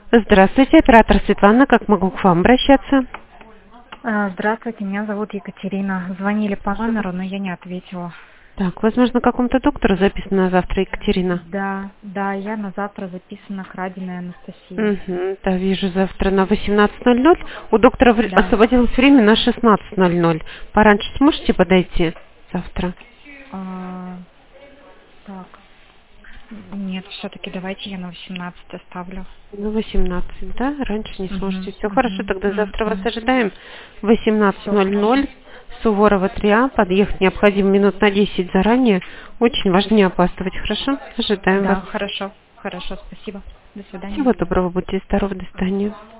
Здравствуйте, оператор Светлана. Как могу к вам обращаться? Здравствуйте, меня зовут Екатерина. Звонили по номеру, но я не ответила. Так, возможно, какому-то доктору записано на завтра, Екатерина. Да, я на завтра записана к Радиной Анастасии. Угу, да, вижу, завтра на 18:00. У доктора Да. освободилось время на 16:00. Пораньше сможете подойти завтра? А, так. Нет, все-таки давайте я на 18 оставлю. На 18, да? Раньше не сможете. Все хорошо, тогда завтра вас Все, ожидаем. хорошо. 18:00. Суворова 3А. Подъехать необходимо минут на 10 заранее. Очень важно не опаздывать, хорошо? Ожидаем вас. Да, хорошо, спасибо. До свидания. Всего доброго, будьте здоровы, до свидания.